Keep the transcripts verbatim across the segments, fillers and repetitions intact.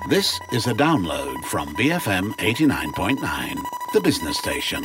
This is a download from B F M eighty-nine point nine, the business station.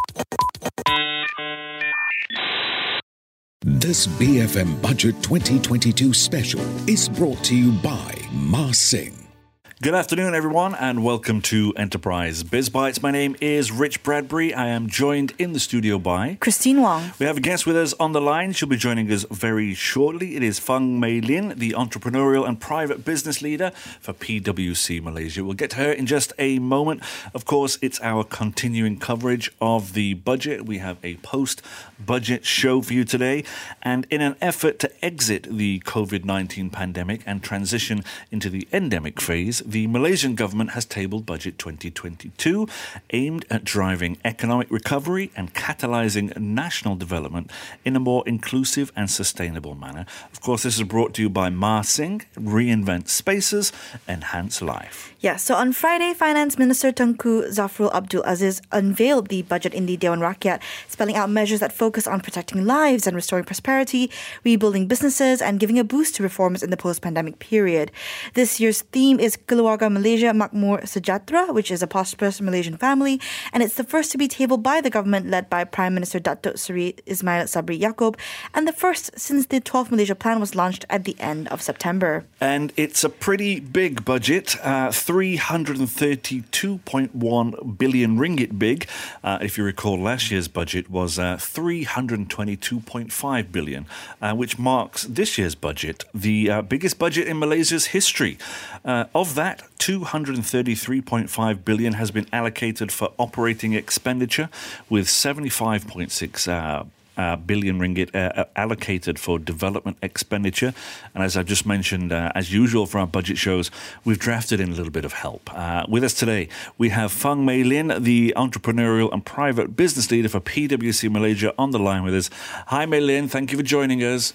This B F M Budget twenty twenty-two special is brought to you by Ma Sing. Good afternoon, everyone, and welcome to Enterprise Biz Bites. My name is Rich Bradbury. I am joined in the studio by Christine Wong. We have a guest with us on the line. She'll be joining us very shortly. It is Fang Mei Lin, the entrepreneurial and private business leader for P W C Malaysia. We'll get to her in just a moment. Of course, it's our continuing coverage of the budget. We have a post-budget show for you today. And in an effort to exit the COVID nineteen pandemic and transition into the endemic phase, the Malaysian government has tabled Budget twenty twenty-two, aimed at driving economic recovery and catalysing national development in a more inclusive and sustainable manner. Of course, this is brought to you by Ma Sing, Reinvent Spaces, Enhance Life. Yeah, so on Friday, Finance Minister Tengku Zafrul Abdul Aziz unveiled the budget in the Dewan Rakyat, spelling out measures that focus on protecting lives and restoring prosperity, rebuilding businesses, and giving a boost to reforms in the post-pandemic period. This year's theme is Keluarga Malaysia Makmur Sejahtera, which is a prosperous Malaysian family, and it's the first to be tabled by the government led by Prime Minister Datuk Seri Ismail Sabri Yaakob, and the first since the twelfth Malaysia Plan was launched at the end of September. And it's a pretty big budget, uh, three hundred thirty-two point one billion ringgit big. Uh, if you recall, last year's budget was uh, three hundred twenty-two point five billion, uh, which marks this year's budget the uh, biggest budget in Malaysia's history. Uh, of that, two hundred thirty-three point five billion has been allocated for operating expenditure, with seventy-five point six uh, uh, billion ringgit uh, allocated for development expenditure. And as I've just mentioned, uh, as usual for our budget shows, we've drafted in a little bit of help. Uh, with us today, we have Fang Mei Lin, the entrepreneurial and private business leader for P W C Malaysia, on the line with us. Hi, Mei Lin. Thank you for joining us.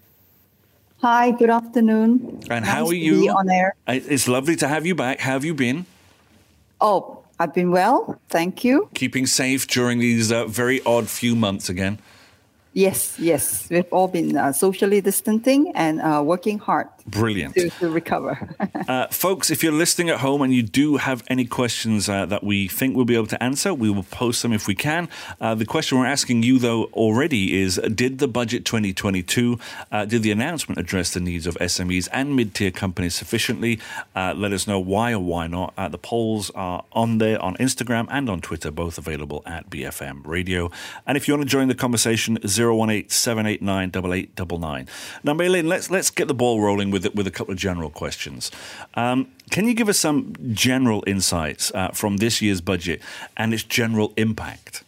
Hi, good afternoon. And nice how are to you? Be on air. It's lovely to have you back. How have you been? Oh, I've been well. Thank you. Keeping safe during these uh, very odd few months again? Yes, yes. We've all been uh, socially distancing and uh, working hard. Brilliant. To, to recover. uh, folks, if you're listening at home and you do have any questions uh, that we think we'll be able to answer, we will post them if we can. Uh, the question we're asking you, though, already is, did the Budget twenty twenty-two, uh, did the announcement address the needs of S M Es and mid-tier companies sufficiently? Uh, let us know why or why not. Uh, the polls are on there on Instagram and on Twitter, both available at B F M Radio. And if you want to join the conversation, zero one eight seven eight nine eight eight nine nine. Now, Mei Lin, let's, let's get the ball rolling with with a couple of general questions. Um, can you give us some general insights uh, from this year's budget and its general impact?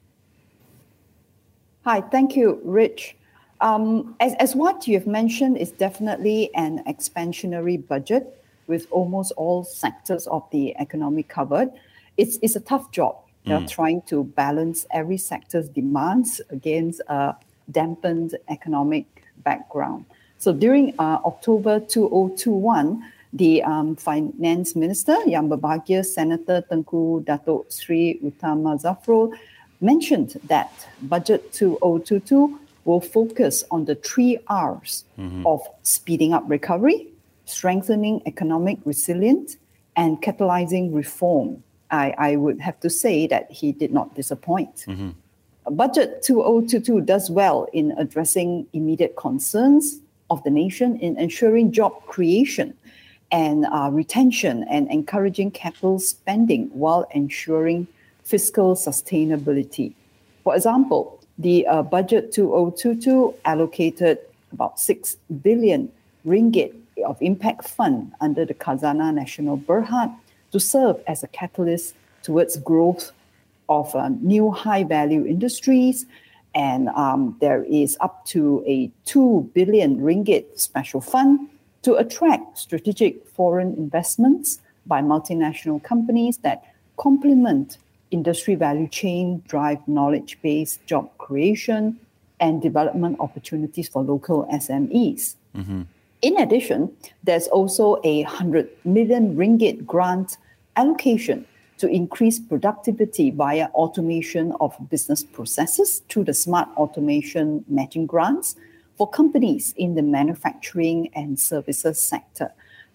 Hi, thank you, Rich. Um, as, as what you have mentioned, is definitely an expansionary budget with almost all sectors of the economy covered. It's, it's a tough job. You know, mm. trying to balance every sector's demands against a dampened economic background. So during uh, October two thousand twenty-one, the um, Finance Minister, Yang Berbahagia Senator Tengku Datuk Sri Utama Zafrul, mentioned that Budget two thousand twenty-two will focus on the three R's mm-hmm. of speeding up recovery, strengthening economic resilience, and catalyzing reform. I, I would have to say that he did not disappoint. Mm-hmm. Budget two thousand twenty-two does well in addressing immediate concerns of the nation in ensuring job creation and uh, retention and encouraging capital spending while ensuring fiscal sustainability. For example, the uh, Budget two thousand twenty-two allocated about six billion ringgit of impact fund under the Khazanah Nasional Berhad to serve as a catalyst towards growth of uh, new high-value industries. And um, there is up to a two billion ringgit special fund to attract strategic foreign investments by multinational companies that complement industry value chain, drive knowledge-based job creation, and development opportunities for local S M Es. Mm-hmm. In addition, there's also a one hundred million ringgit grant allocation to increase productivity via automation of business processes through the Smart Automation Matching Grants for companies in the manufacturing and services sector.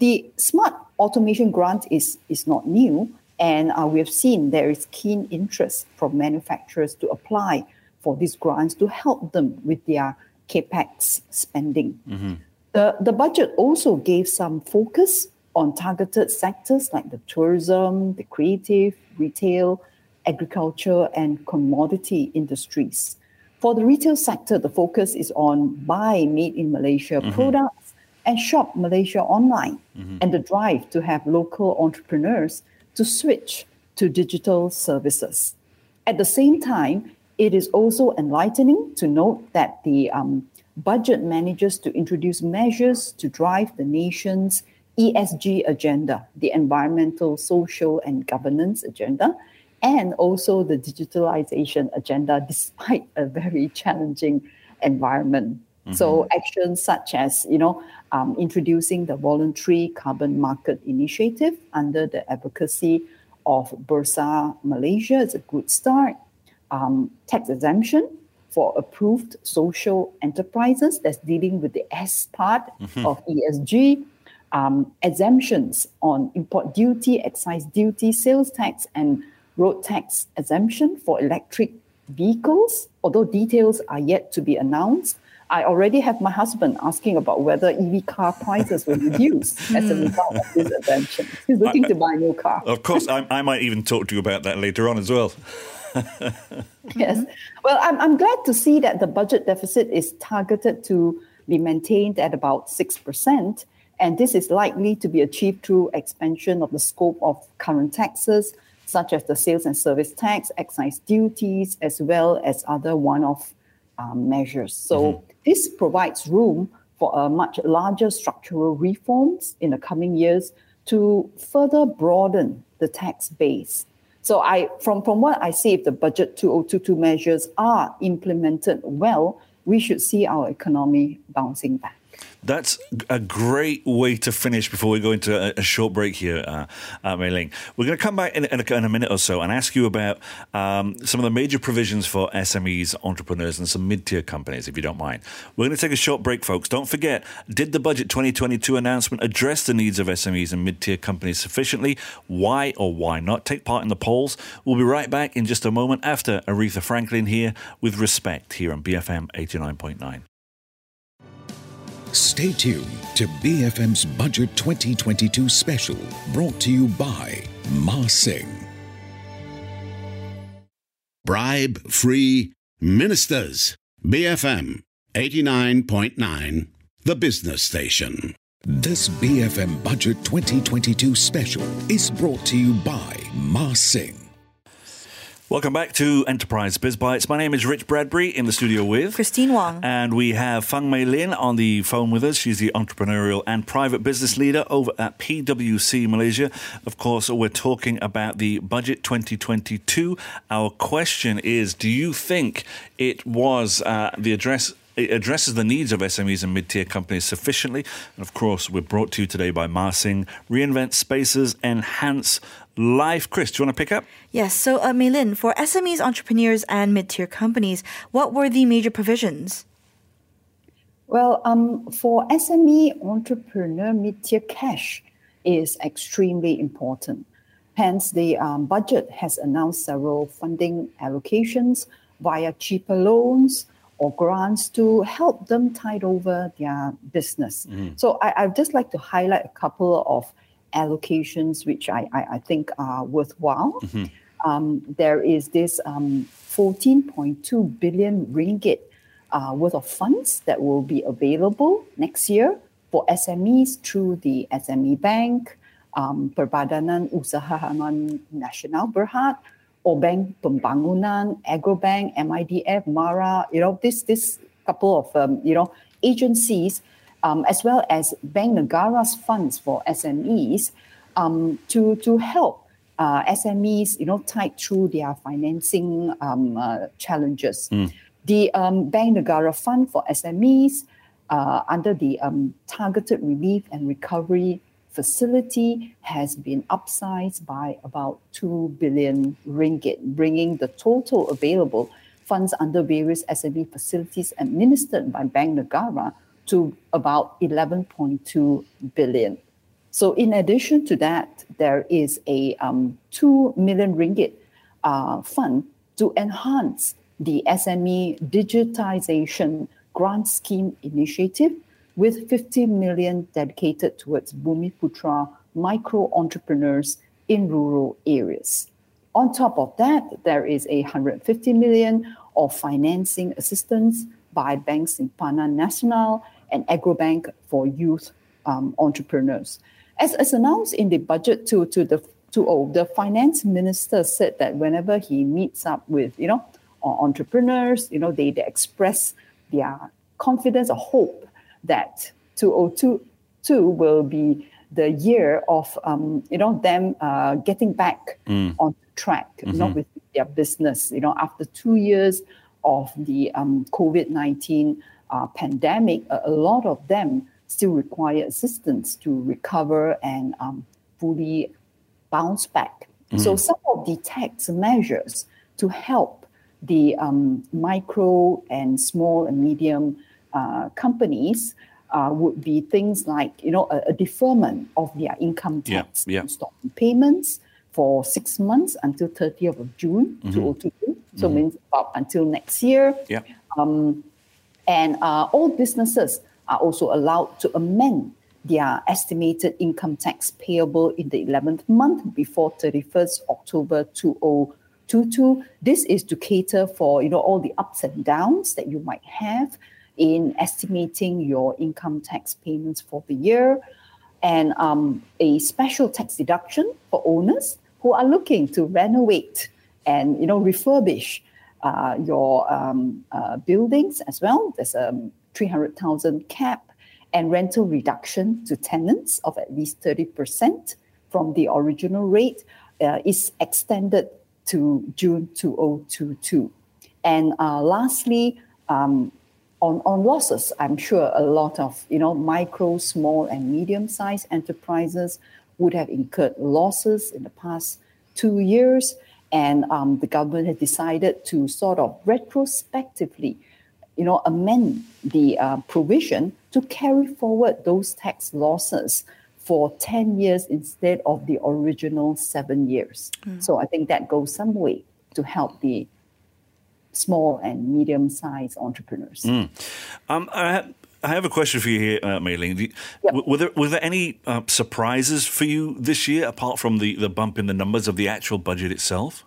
The smart automation grant is, is not new, and uh, we have seen there is keen interest from manufacturers to apply for these grants to help them with their capex spending. Mm-hmm. The, the budget also gave some focus on targeted sectors like the tourism, the creative, retail, agriculture, and commodity industries. For the retail sector, the focus is on buy made in Malaysia mm-hmm. products and shop Malaysia online, mm-hmm. and the drive to have local entrepreneurs to switch to digital services. At the same time, it is also enlightening to note that the um, budget manages to introduce measures to drive the nation's E S G agenda, the environmental, social, and governance agenda, and also the digitalization agenda, despite a very challenging environment. Mm-hmm. So actions such as, you know, um, introducing the voluntary carbon market initiative under the advocacy of Bursa Malaysia is a good start. Um, tax exemption for approved social enterprises that's dealing with the S part mm-hmm. of E S G. Um, exemptions on import duty, excise duty, sales tax, and road tax exemption for electric vehicles, although details are yet to be announced. I already have my husband asking about whether E V car prices will reduce as a result of this exemption. He's looking I, to buy a new car. Of course, I, I might even talk to you about that later on as well. Yes. Well, I'm, I'm glad to see that the budget deficit is targeted to be maintained at about six percent. And this is likely to be achieved through expansion of the scope of current taxes, such as the sales and service tax, excise duties, as well as other one-off um, measures. So mm-hmm. this provides room for a much larger structural reforms in the coming years to further broaden the tax base. So I, from, from what I see, if the Budget two thousand twenty-two measures are implemented well, we should see our economy bouncing back. That's a great way to finish before we go into a, a short break here, uh, uh, Mei Ling. We're going to come back in, in, a, in a minute or so and ask you about um, some of the major provisions for S M Es, entrepreneurs, and some mid-tier companies, if you don't mind. We're going to take a short break, folks. Don't forget, did the Budget twenty twenty-two announcement address the needs of S M Es and mid-tier companies sufficiently? Why or why not take part in the polls? We'll be right back in just a moment after Aretha Franklin here with Respect here on B F M eighty-nine point nine. Stay tuned to B F M's Budget twenty twenty-two special, brought to you by Ma Sing. Bribe-free ministers. B F M eighty-nine point nine, the business station. This B F M Budget twenty twenty-two special is brought to you by Ma Sing. Welcome back to Enterprise Biz Bites. My name is Rich Bradbury, in the studio with Christine Wong. And we have Fang Mei Lin on the phone with us. She's the entrepreneurial and private business leader over at P W C Malaysia. Of course, we're talking about the Budget twenty twenty-two. Our question is, do you think it was uh, the address... It addresses the needs of S M Es and mid-tier companies sufficiently? And of course, we're brought to you today by Ma Sing. Reinvent spaces, enhance life. Chris, do you want to pick up? Yes. So, uh, Mei Lin, for S M Es, entrepreneurs, and mid-tier companies, what were the major provisions? Well, um, for S M E entrepreneur, mid-tier cash is extremely important. Hence, the um, budget has announced several funding allocations via cheaper loans or grants to help them tide over their business. Mm. So I, I'd just like to highlight a couple of allocations which I, I, I think are worthwhile. Mm-hmm. Um, there is this um, fourteen point two billion ringgit uh, worth of funds that will be available next year for S M Es through the S M E Bank, um, Perbadanan Usahawan Nasional Berhad, or Bank Pembangunan, Agrobank, M I D F, MARA, you know, this this couple of, um, you know, agencies, um, as well as Bank Negara's funds for S M Es um, to, to help uh, S M Es, you know, tide through their financing um, uh, challenges. Mm. The um, Bank Negara Fund for S M Es uh, under the um, Targeted Relief and Recovery Facility has been upsized by about two billion ringgit, bringing the total available funds under various S M E facilities administered by Bank Negara to about eleven point two billion. So in addition to that, there is a um, two million ringgit uh, fund to enhance the S M E digitization grant scheme initiative, with fifty million dedicated towards Bumiputra micro entrepreneurs in rural areas. On top of that, there is a one hundred fifty million of financing assistance by Bank Simpanan Nasional and Agrobank for youth um, entrepreneurs. As, as announced in the budget to, to the to oh, the finance minister said that whenever he meets up with, you know, entrepreneurs, you know, they, they express their confidence or hope that two thousand twenty-two will be the year of, um, you know, them uh, getting back mm. on track, mm-hmm. you know, with their business, you know, after two years of the um, COVID nineteen uh, pandemic, a, a lot of them still require assistance to recover and um, fully bounce back. Mm. So some of the tax measures to help the um, micro and small and medium uh, companies uh, would be things like, you know, a, a deferment of their income tax yeah, yeah. installment payments for six months until thirtieth of June mm-hmm. twenty twenty-two. So mm-hmm. means about until next year. Yeah. Um, and uh, all businesses are also allowed to amend their estimated income tax payable in the eleventh month before thirty-first October twenty twenty-two. This is to cater for, you know, all the ups and downs that you might have in estimating your income tax payments for the year, and um, a special tax deduction for owners who are looking to renovate and, you know, refurbish uh, your um, uh, buildings as well. There's a three hundred thousand cap, and rental reduction to tenants of at least thirty percent from the original rate uh, is extended to June twenty twenty-two. And uh, lastly, um, on, on losses, I'm sure a lot of, you know, micro, small and medium-sized enterprises would have incurred losses in the past two years. And um, the government has decided to sort of retrospectively, you know, amend the uh, provision to carry forward those tax losses for ten years instead of the original seven years. Mm. So I think that goes some way to help the small and medium-sized entrepreneurs. Mm. Um, I, ha- I have a question for you here, uh, Mei Ling. You, yep. w- were, there, were there any uh, surprises for you this year, apart from the, the bump in the numbers of the actual budget itself?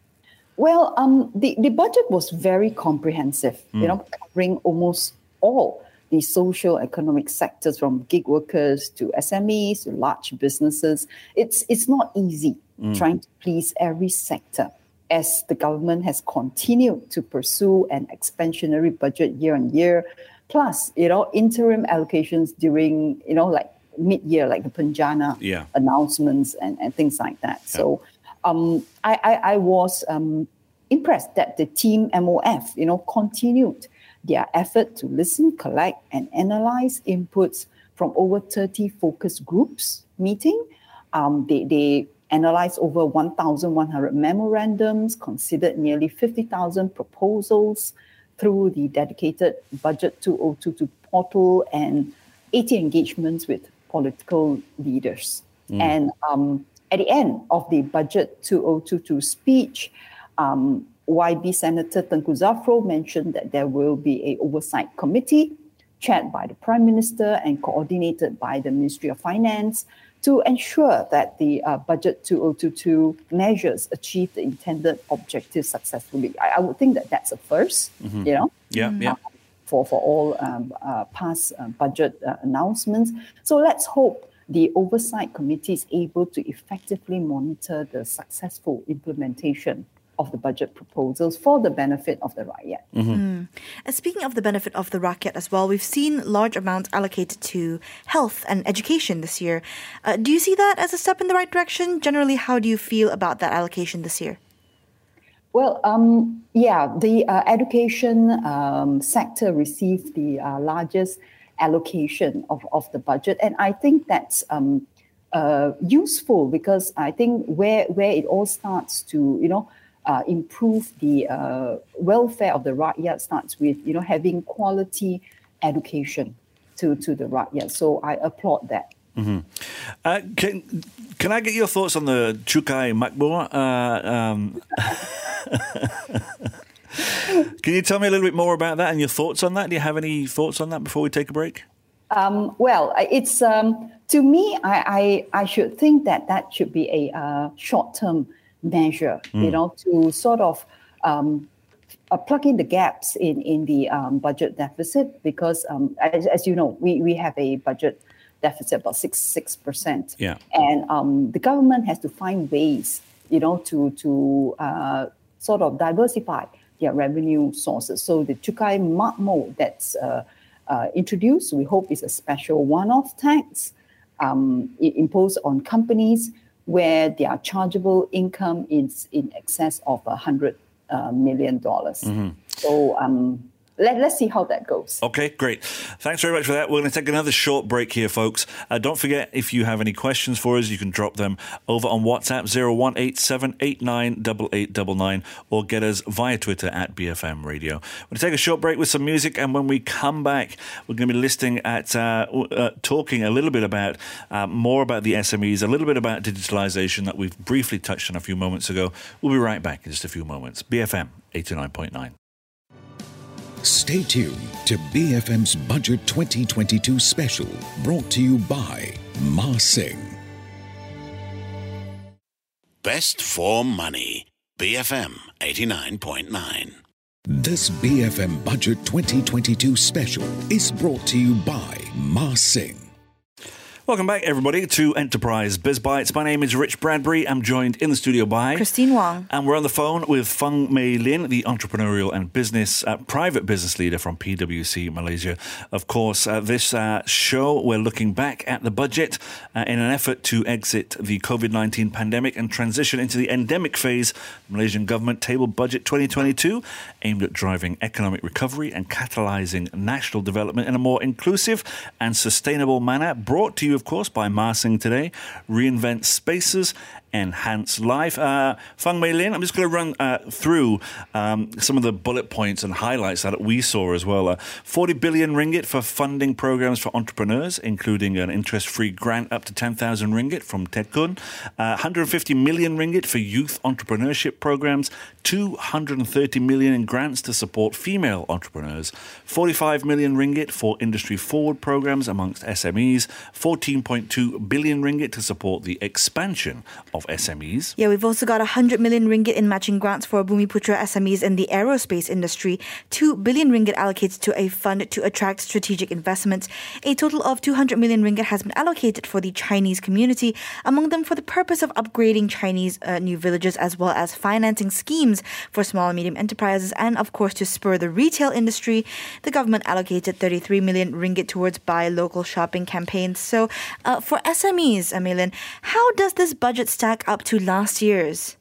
Well, um, the, the budget was very comprehensive, mm. you know, covering almost all the social economic sectors, from gig workers to S M Es to large businesses. It's it's not easy mm. trying to please every sector, as the government has continued to pursue an expansionary budget year on year, plus, you know, interim allocations during, you know, like mid-year, like the Penjana yeah. announcements and, and things like that. Yeah. So um, I, I, I was um, impressed that the team M O F, you know, continued their effort to listen, collect, and analyze inputs from over thirty focus groups meeting. Um, they, they analyzed over one thousand one hundred memorandums, considered nearly fifty thousand proposals through the dedicated Budget twenty twenty-two portal, and eighty engagements with political leaders. Mm. And um, at the end of the Budget twenty twenty-two speech, um, Y B Senator Tengku Zafrul mentioned that there will be an oversight committee chaired by the Prime Minister and coordinated by the Ministry of Finance to ensure that the uh, Budget twenty twenty-two measures achieve the intended objectives successfully. I, I would think that that's a first, mm-hmm. you know, yeah, mm-hmm. yeah. for, for all um, uh, past uh, budget uh, announcements. So let's hope the oversight committee is able to effectively monitor the successful implementation of the budget proposals for the benefit of the rakyat. Mm-hmm. Mm. And speaking of the benefit of the rakyat as well, we've seen large amounts allocated to health and education this year. Uh, do you see that as a step in the right direction? Generally, how do you feel about that allocation this year? Well, um, yeah, the uh, education um, sector received the uh, largest allocation of, of the budget. And I think that's um, uh, useful, because I think where, where it all starts to, you know, Uh, improve the uh, welfare of the rakyat starts with, you know, having quality education to, to the rakyat. So I applaud that. Mm-hmm. Uh, can can I get your thoughts on the Cukai Makmur? Uh, um, can you tell me a little bit more about that and your thoughts on that? Do you have any thoughts on that before we take a break? Um, well, it's um, to me, I, I I should think that that should be a uh, short-term measure, mm. you know, to sort of um, uh, plug in the gaps in in the um, budget deficit, because um, as, as you know, we we have a budget deficit about six six percent, yeah, and um, the government has to find ways, you know, to to uh, sort of diversify their revenue sources. So the Cukai Makmur that's uh, uh, introduced, we hope is a special one-off tax um, imposed on companies where their chargeable income is in excess of a hundred uh, million dollars. Mm-hmm. So um, let, let's see how that goes. Okay, great. Thanks very much for that. We're going to take another short break here, folks. Uh, don't forget, if you have any questions for us, you can drop them over on WhatsApp zero one eight seven eight nine eight eight nine nine or get us via Twitter at B F M Radio. We're going to take a short break with some music, and when we come back, we're going to be listening at uh, uh, talking a little bit about uh, more about the S M Es, a little bit about digitalization that we've briefly touched on a few moments ago. We'll be right back in just a few moments. B F M eighty-nine point nine. Stay tuned to B F M's Budget twenty twenty-two special, brought to you by Ma Sing. Best for money. B F M eighty-nine point nine. This B F M Budget twenty twenty-two special is brought to you by Ma Sing. Welcome back, everybody, to Enterprise Biz Bites. My name is Rich Bradbury. I'm joined in the studio by Christine Wong. And we're on the phone with Fung Mei Lin, the entrepreneurial and business uh, private business leader from P W C Malaysia. Of course, uh, this uh, show, we're looking back at the budget uh, in an effort to exit the COVID nineteen pandemic and transition into the endemic phase. The Malaysian government tabled Budget twenty twenty-two, aimed at driving economic recovery and catalysing national development in a more inclusive and sustainable manner. Brought to you, of course, by Ma Sing today. Reinvent spaces, enhance life. Uh, Fung Mei Lin, I'm just going to run uh, through um, some of the bullet points and highlights that we saw as well. Uh, forty billion ringgit for funding programs for entrepreneurs, including an interest-free grant up to ten thousand ringgit from Tekun. Uh, one hundred fifty million ringgit for youth entrepreneurship programs. two hundred thirty million in grants to support female entrepreneurs. forty-five million ringgit for industry forward programs amongst S M Es. fourteen point two billion ringgit to support the expansion of S M Es. Yeah, we've also got one hundred million ringgit in matching grants for Bumiputra S M Es in the aerospace industry. two billion ringgit allocated to a fund to attract strategic investments. A total of two hundred million ringgit has been allocated for the Chinese community, among them for the purpose of upgrading Chinese uh, new villages, as well as financing schemes for small and medium enterprises, and of course to spur the retail industry. The government allocated thirty-three million ringgit towards buy local shopping campaigns. So uh, for S M Es, Amelin, how does this budget stack up to last year's?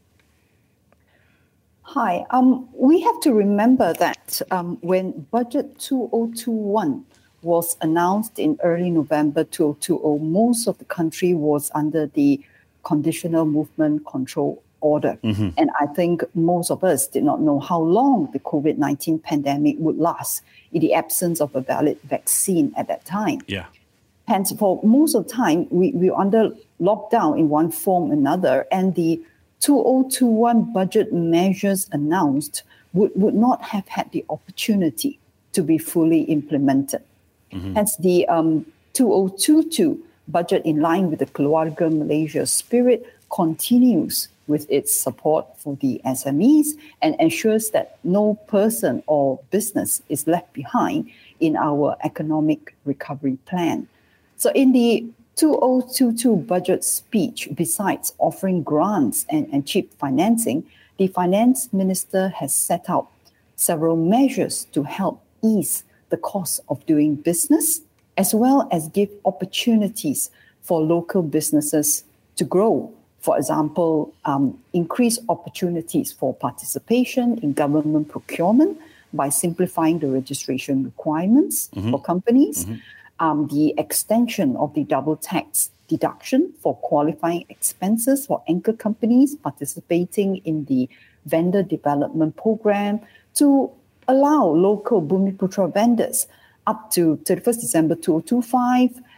Hi. Um, we have to remember that um, when Budget two thousand twenty-one was announced in early November two thousand twenty, most of the country was under the Conditional Movement Control Order. Mm-hmm. And I think most of us did not know how long the COVID nineteen pandemic would last in the absence of a valid vaccine at that time. Yeah. Hence, for most of the time, we, we were under lockdown in one form or another, and the two thousand twenty-one budget measures announced would, would not have had the opportunity to be fully implemented. Mm-hmm. Hence, the um, two thousand twenty-two budget, in line with the Keluarga Malaysia spirit, continues with its support for the S M Es and ensures that no person or business is left behind in our economic recovery plan. So in the two thousand twenty-two budget speech, besides offering grants and, and cheap financing, the finance minister has set out several measures to help ease the cost of doing business, as well as give opportunities for local businesses to grow. For example, um, increase opportunities for participation in government procurement by simplifying the registration requirements mm-hmm. for companies, mm-hmm. um, the extension of the double tax deduction for qualifying expenses for anchor companies participating in the vendor development program to allow local Bumiputra vendors up to thirty-first December two thousand twenty-five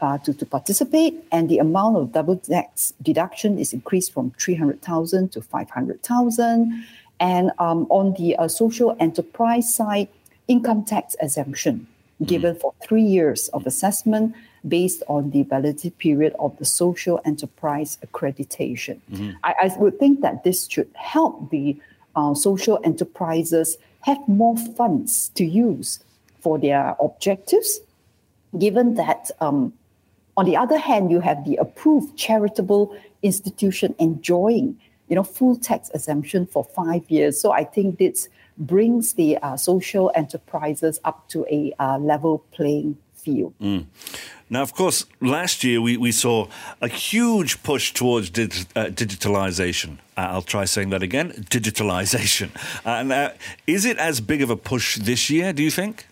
uh, to, to participate, and the amount of double tax deduction is increased from three hundred thousand to five hundred thousand. And um, on the uh, social enterprise side, income tax exemption given for three years of assessment based on the validity period of the social enterprise accreditation. Mm-hmm. I, I would think that this should help the uh, social enterprises have more funds to use for their objectives, given that um, on the other hand, you have the approved charitable institution enjoying, you know, full tax exemption for five years. So I think this brings the uh, social enterprises up to a uh, level playing field. Mm. Now, of course, last year we, we saw a huge push towards dig- uh, digitalization. Uh, I'll try saying that again, digitalization. And uh, is it as big of a push this year, do you think?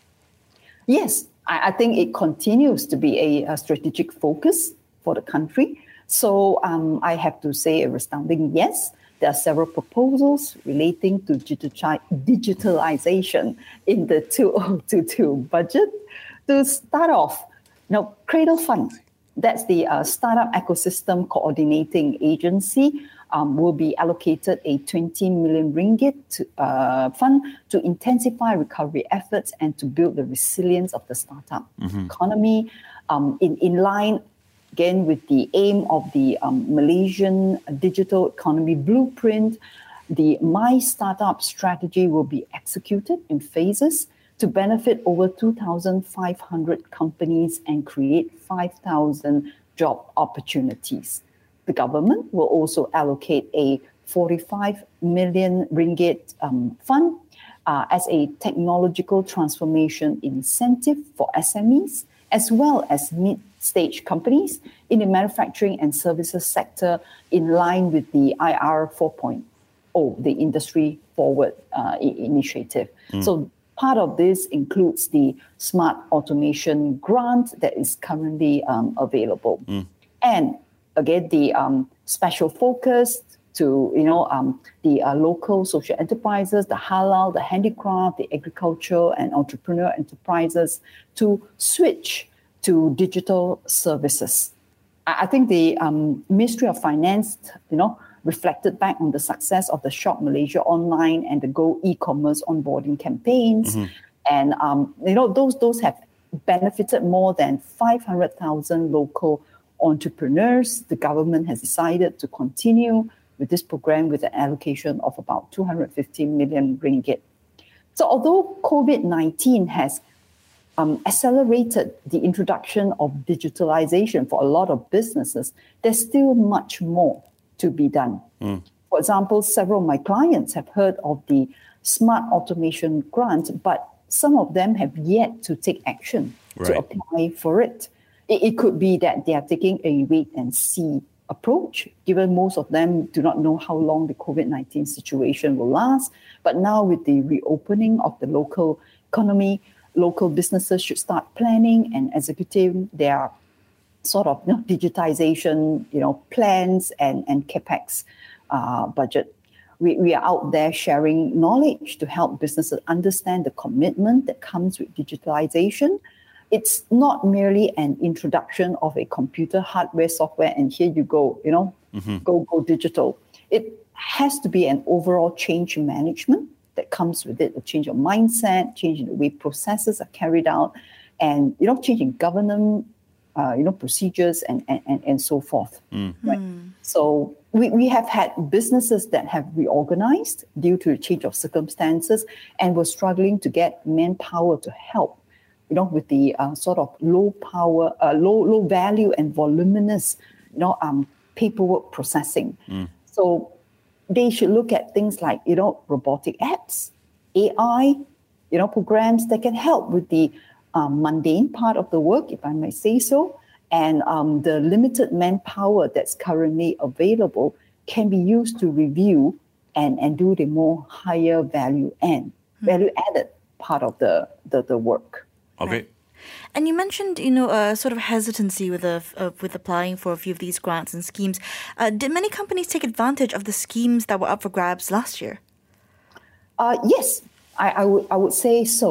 Yes, I, I think it continues to be a, a strategic focus for the country. So um, I have to say a resounding yes. There are several proposals relating to digiti- digitalization in the two thousand twenty-two budget. To start off, now, Cradle Fund, that's the uh, Startup Ecosystem Coordinating Agency, um, will be allocated a twenty million ringgit to, uh, fund to intensify recovery efforts and to build the resilience of the startup mm-hmm. economy um, in, in line, again, with the aim of the um, Malaysian Digital Economy Blueprint. The My Startup strategy will be executed in phases to benefit over two thousand five hundred companies and create five thousand job opportunities. The government will also allocate a forty-five million ringgit um, fund uh, as a technological transformation incentive for S M Es, as well as mid-stage companies in the manufacturing and services sector, in line with the I R four point oh, the Industry Forward uh, I- initiative. Mm. So part of this includes the Smart Automation Grant that is currently um, available. Mm. And again, the um, special focus to, you know, um, the uh, local social enterprises, the halal, the handicraft, the agricultural and entrepreneur enterprises to switch to digital services. I, I think the um, Ministry of Finance, you know, reflected back on the success of the Shop Malaysia Online and the Go e-commerce onboarding campaigns. Mm-hmm. And, um, you know, those, those have benefited more than five hundred thousand local entrepreneurs. The government has decided to continue with this program with an allocation of about two hundred fifty million ringgit. So although COVID nineteen has um, accelerated the introduction of digitalization for a lot of businesses, there's still much more to be done. Mm. For example, several of my clients have heard of the Smart Automation Grant, but some of them have yet to take action right. to apply for it. it. It could be that they are taking a wait-and-see approach, given most of them do not know how long the COVID nineteen situation will last. But now with the reopening of the local economy, local businesses should start planning and executing their sort of you know, digitization, you know, plans and, and capex uh, budget. We, we are out there sharing knowledge to help businesses understand the commitment that comes with digitalization. It's not merely an introduction of a computer, hardware, software, and here you go, you know, mm-hmm. go, go digital. It has to be an overall change in management that comes with it, a change of mindset, change in the way processes are carried out, and, you know, changing governance, Uh, you know, procedures and, and, and so forth. Mm. Right? Mm. So we, we have had businesses that have reorganized due to a change of circumstances and were struggling to get manpower to help, you know, with the uh, sort of low power, uh, low low value and voluminous, you know, um, paperwork processing. Mm. So they should look at things like, you know, robotic apps, A I, you know, programs that can help with the Um, mundane part of the work, if I may say so, and um, the limited manpower that's currently available can be used to review and, and do the more higher value and mm-hmm. value added part of the, the, the work. Okay. Right. And you mentioned, you know, a uh, sort of hesitancy with a, uh, with applying for a few of these grants and schemes. Uh, did many companies take advantage of the schemes that were up for grabs last year? Uh, yes, I, I would I would say so.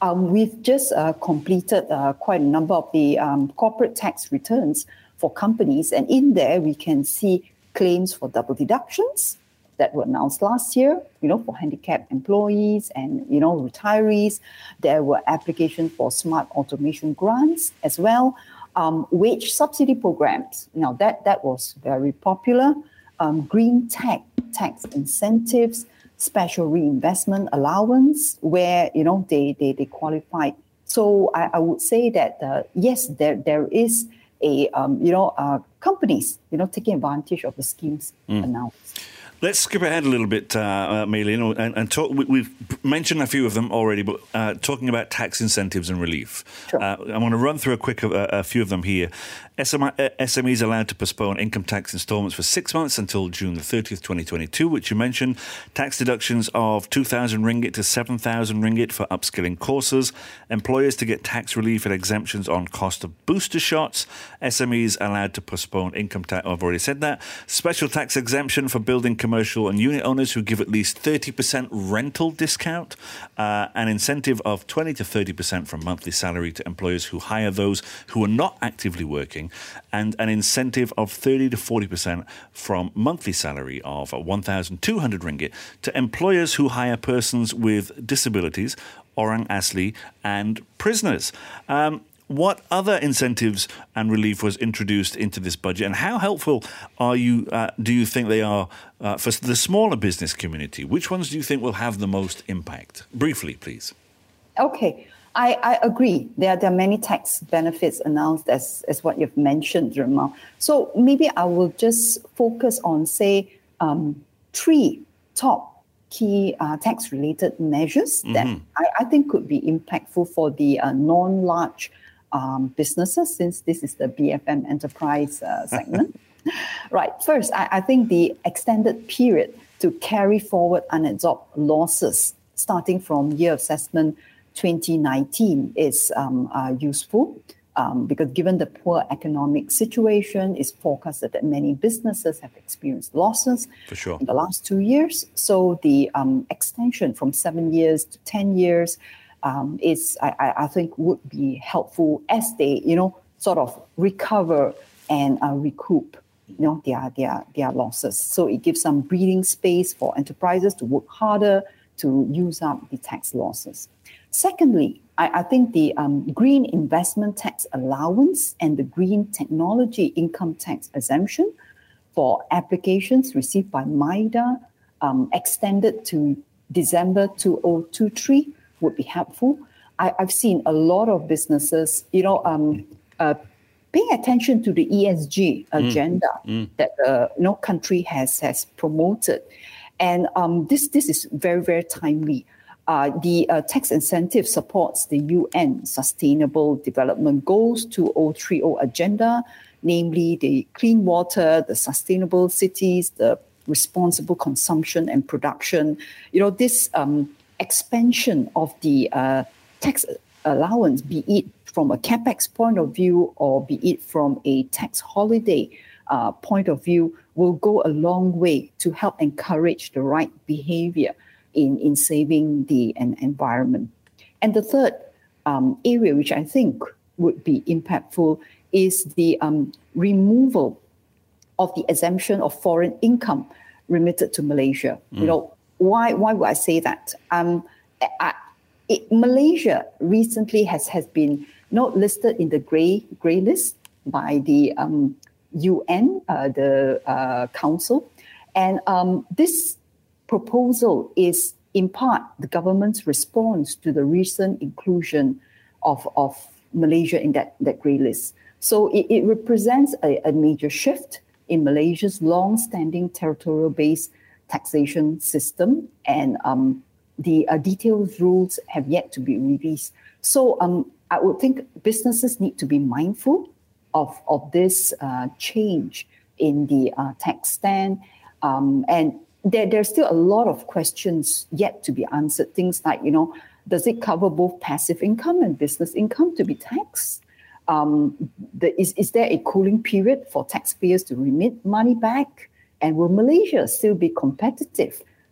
um, we've just uh, completed uh, quite a number of the um, corporate tax returns for companies. And in there, we can see claims for double deductions that were announced last year, you know, for handicapped employees and, you know, retirees. There were applications for smart automation grants as well. Um, wage subsidy programs. Now, that, that was very popular. Um, green tech, tax incentives, special reinvestment allowance, where, you know, they, they, they qualified. So I, I would say that, uh, yes, there there is a, um, you know, uh, companies, you know, taking advantage of the schemes mm. announced. Let's skip ahead a little bit, uh, uh, Mei Lin, and, and talk. We, we've mentioned a few of them already, but uh, talking about tax incentives and relief. Sure. Uh, I want to run through a quick uh, a few of them here. S M Es allowed to postpone income tax instalments for six months until June the thirtieth, twenty twenty-two, which you mentioned. Tax deductions of two thousand ringgit to seven thousand ringgit for upskilling courses. Employers to get tax relief and exemptions on cost of booster shots. S M Es allowed to postpone income tax. I've already said that. Special tax exemption for building commercial and unit owners who give at least thirty percent rental discount. Uh, an incentive of twenty to thirty percent from monthly salary to employers who hire those who are not actively working. And an incentive of thirty to forty percent from monthly salary of one thousand two hundred ringgit to employers who hire persons with disabilities, orang asli, and prisoners. Um, what other incentives and relief was introduced into this budget, and how helpful are you? Uh, do you think they are uh, for the smaller business community? Which ones do you think will have the most impact? Briefly, please. Okay. I, I agree. There, there are many tax benefits announced as, as what you've mentioned, Rima. So maybe I will just focus on, say, um, three top key uh, tax-related measures mm-hmm. that I, I think could be impactful for the uh, non-large um, businesses, since this is the B F M enterprise uh, segment. Right. First, I, I think the extended period to carry forward unabsorbed losses starting from year assessment twenty nineteen is um, uh, useful um, because given the poor economic situation, it's forecasted that many businesses have experienced losses For sure. in the last two years. So the um, extension from seven years to ten years um, is, I, I think, would be helpful as they, you know, sort of recover and uh, recoup, you know, their, their, their losses. So it gives some breathing space for enterprises to work harder to use up the tax losses. Secondly, I, I think the um, green investment tax allowance and the green technology income tax exemption for applications received by MIDA um, extended to December two thousand twenty-three would be helpful. I, I've seen a lot of businesses, you know, um, uh, paying attention to the E S G agenda mm. Mm. that the you know, country has has promoted, and um, this this is very very timely. Uh, the uh, tax incentive supports the U N Sustainable Development Goals two thousand thirty agenda, namely the clean water, the sustainable cities, the responsible consumption and production. You know, this um, expansion of the uh, tax allowance, be it from a capex point of view or be it from a tax holiday uh, point of view, will go a long way to help encourage the right behavior in, in saving the an environment. And the third um, area, which I think would be impactful, is the um, removal of the exemption of foreign income remitted to Malaysia. Mm. You know, why why would I say that? Um, I, it, Malaysia recently has, has been not listed in the grey grey list by the um, U N, uh, the uh, Council, and um, this proposal is in part the government's response to the recent inclusion of, of Malaysia in that, that grey list. So it, it represents a, a major shift in Malaysia's long-standing territorial-based taxation system, and um, the uh, detailed rules have yet to be released. So um, I would think businesses need to be mindful of, of this uh, change in the uh, tax stand, um, and There, there's still a lot of questions yet to be answered. Things like, you know, does it cover both passive income and business income to be taxed? Um, the, is, is there a cooling period for taxpayers to remit money back? And will Malaysia still be competitive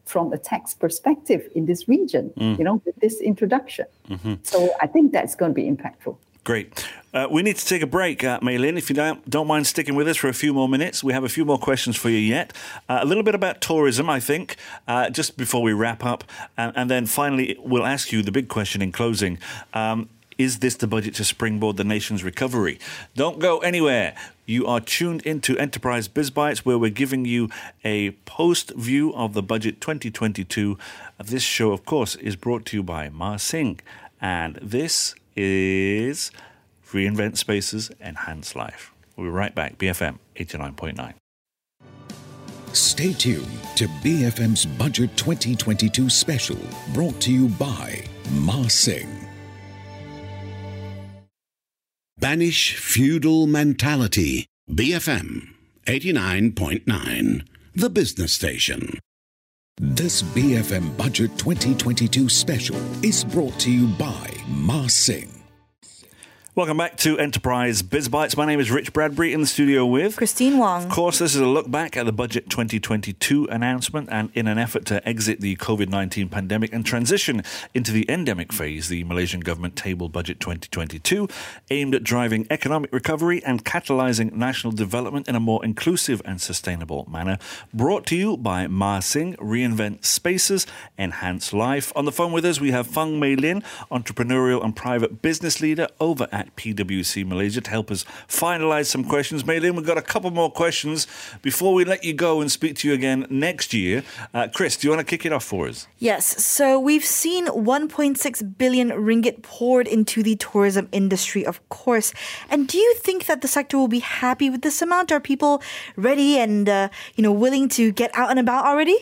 from a tax perspective in this region, Mm. you know, with this introduction. Mm-hmm. So I think that's going to be impactful. Great. Uh, we need to take a break, uh, Mei Lin. If you don't, don't mind sticking with us for a few more minutes, we have a few more questions for you yet. Uh, a little bit about tourism, I think, uh, just before we wrap up. And, and then finally, we'll ask you the big question in closing. Um, is this the budget to springboard the nation's recovery? Don't go anywhere. You are tuned into Enterprise BizBytes, where we're giving you a post view of the budget twenty twenty-two. This show, of course, is brought to you by Ma Sing. And this is Reinvent Spaces, Enhance Life. We'll be right back. B F M eighty-nine point nine. Stay tuned to B F M's Budget twenty twenty-two special, brought to you by Ma Sing. Banish feudal mentality. B F M eighty-nine point nine, the business station. This B F M Budget twenty twenty-two special is brought to you by Ma Sing. Welcome back to Enterprise BizBytes. My name is Rich Bradbury, in the studio with Christine Wong. Of course, this is a look back at the Budget twenty twenty-two announcement, and in an effort to exit the COVID nineteen pandemic and transition into the endemic phase, the Malaysian government tabled Budget twenty twenty-two, aimed at driving economic recovery and catalysing national development in a more inclusive and sustainable manner. Brought to you by Ma Sing, Reinvent Spaces, Enhance Life. On the phone with us, we have Fang Mei Lin, entrepreneurial and private business leader over at P W C Malaysia, to help us finalise some questions. Mei Lin, we've got a couple more questions before we let you go and speak to you again next year. Uh, Chris, do you want to kick it off for us? Yes, so we've seen one point six billion ringgit poured into the tourism industry, of course. And do you think that the sector will be happy with this amount? Are people ready and uh, you know willing to get out and about already?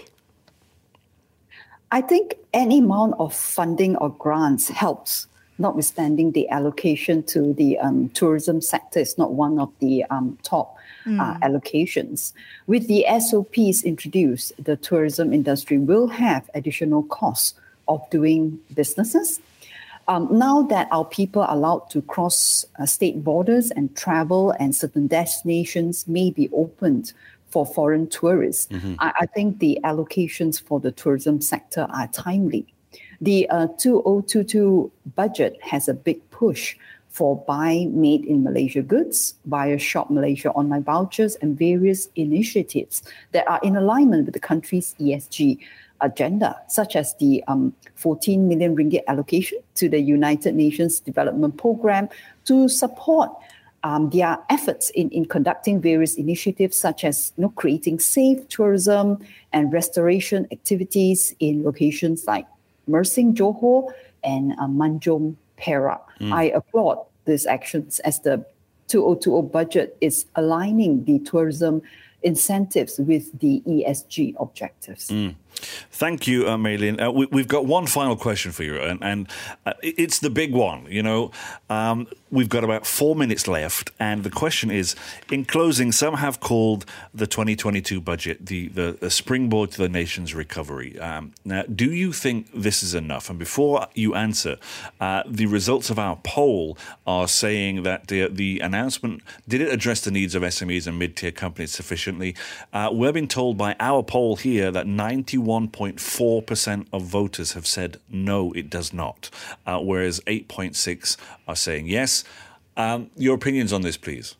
I think any amount of funding or grants helps, notwithstanding the allocation to the um, tourism sector is not one of the um, top mm. uh, allocations. With the S O Ps introduced, the tourism industry will have additional costs of doing businesses. Um, now that our people are allowed to cross uh, state borders and travel, and certain destinations may be opened for foreign tourists, mm-hmm. I, I think the allocations for the tourism sector are timely. The uh, two thousand twenty-two budget has a big push for buy made in Malaysia goods via Shop Malaysia online vouchers and various initiatives that are in alignment with the country's E S G agenda, such as the um, fourteen million ringgit allocation to the United Nations Development Programme to support um, their efforts in, in conducting various initiatives, such as you know, creating safe tourism and restoration activities in locations like Mersing, Johor, and uh, Manjom, Perak. Mm. I applaud these actions as the two thousand twenty budget is aligning the tourism incentives with the E S G objectives. Mm. Thank you, uh, Mei Lin. Uh, we, we've got one final question for you, and, and uh, it's the big one. You know, um, we've got about four minutes left, and the question is, in closing, some have called the twenty twenty-two budget the, the, the springboard to the nation's recovery. Um, now, do you think this is enough? And before you answer, uh, the results of our poll are saying that the, the announcement, did it address the needs of S M Es and mid-tier companies sufficiently? Uh, we're being told by our poll here that ninety-one point four percent of voters have said no, it does not, uh, whereas eight point six are saying yes. Um, your opinions on this, please.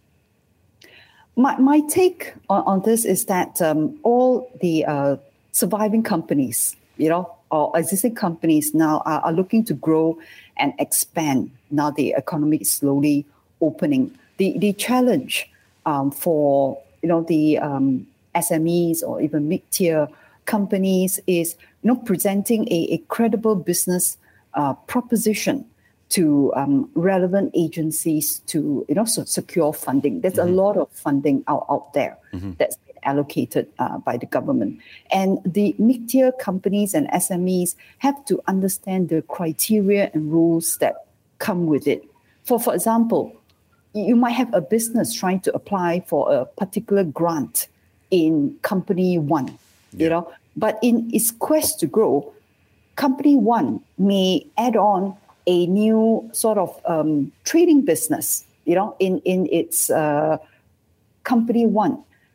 My, my take on, on this is that um, all the uh, surviving companies, you know, or existing companies now are, are looking to grow and expand. Now the economy is slowly opening. The the challenge um, for you know the um, S M Es or even mid-tier companies is you know presenting a, a credible business uh, proposition to um, relevant agencies to you know so secure funding. There's mm-hmm. a lot of funding out, out there mm-hmm. that's been allocated uh, by the government, and the mid-tier companies and S M Es have to understand the criteria and rules that come with it. For for example, you might have a business trying to apply for a particular grant in company one. Yeah. You know, but in its quest to grow, company one may add on a new sort of um, trading business, you know, in, in its uh, company one.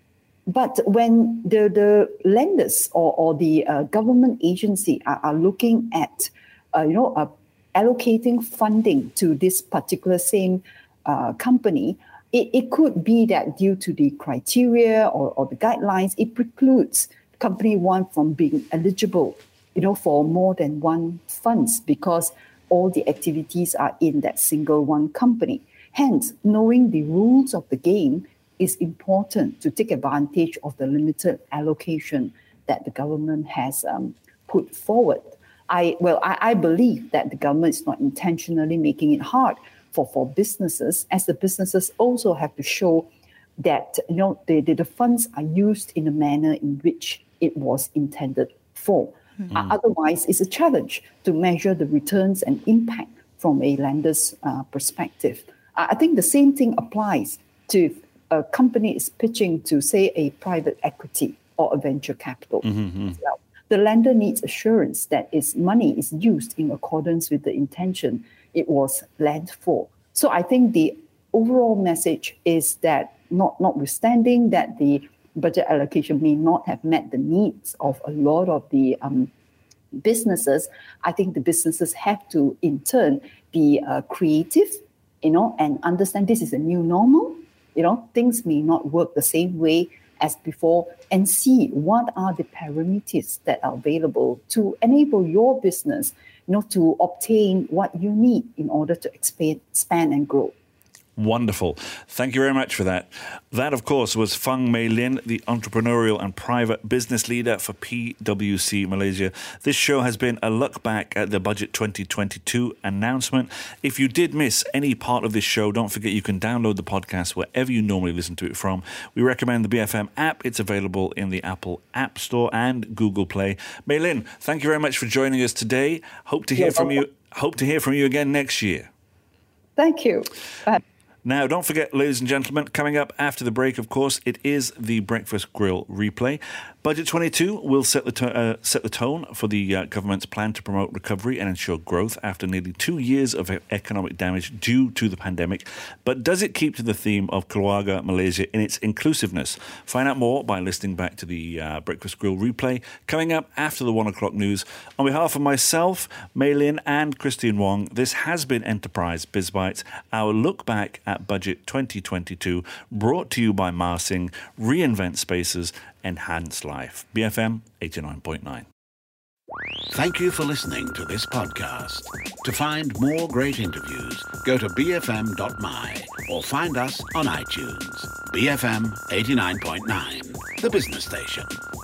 but when the, the lenders or, or the uh, government agency are, are looking at, uh, you know, uh, allocating funding to this particular same uh, company, it, it could be that due to the criteria or, or the guidelines, it precludes company one from being eligible, you know, for more than one funds because all the activities are in that single one company. Hence, knowing the rules of the game is important to take advantage of the limited allocation that the government has um, put forward. I well, I, I believe that the government is not intentionally making it hard for, for businesses, as the businesses also have to show that you know the, the, the funds are used in a manner in which it was intended for. Mm-hmm. Uh, otherwise, it's a challenge to measure the returns and impact from a lender's uh, perspective. Uh, I think the same thing applies to a company is pitching to, say, a private equity or a venture capital. Mm-hmm. Well, the lender needs assurance that its money is used in accordance with the intention it was lent for. So I think the overall message is that not, notwithstanding that the budget allocation may not have met the needs of a lot of the um, businesses, I think the businesses have to, in turn, be uh, creative, you know, and understand this is a new normal. You know, things may not work the same way as before, and see what are the parameters that are available to enable your business, you know, to obtain what you need in order to expand, expand and grow. Wonderful. Thank you very much for that. That, of course, was Fung Mei Lin, the entrepreneurial and private business leader for P W C Malaysia. This show has been a look back at the Budget twenty twenty-two announcement. If you did miss any part of this show, don't forget you can download the podcast wherever you normally listen to it from. We recommend the B F M app. It's available in the Apple App Store and Google Play. Mei Lin, thank you very much for joining us today. Hope to hear from you. Hope to hear from you again next year. Thank you. Bye. Now, don't forget, ladies and gentlemen, coming up after the break, of course, it is the Breakfast Grill replay. Budget twenty-two will set the, to- uh, set the tone for the uh, government's plan to promote recovery and ensure growth after nearly two years of economic damage due to the pandemic. But does it keep to the theme of Keluarga Malaysia in its inclusiveness? Find out more by listening back to the uh, Breakfast Grill replay coming up after the one o'clock news. On behalf of myself, Mei Lin and Christian Wong, this has been Enterprise BizBytes, our look back at Budget twenty twenty-two, brought to you by Marsing, Reinvent Spaces, Enhance Life. B F M eighty-nine point nine. Thank you for listening to this podcast. To find more great interviews, go to b f m dot m y or find us on iTunes. B F M eighty-nine point nine, the business station.